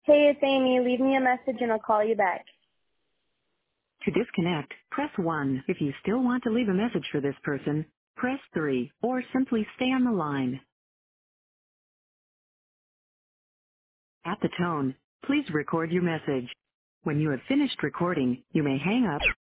Hey, it's Amy. Leave me a message and I'll call you back. To disconnect, press 1. If you still want to leave a message for this person, press 3, or simply stay on the line. At the tone, please record your message. When you have finished recording, you may hang up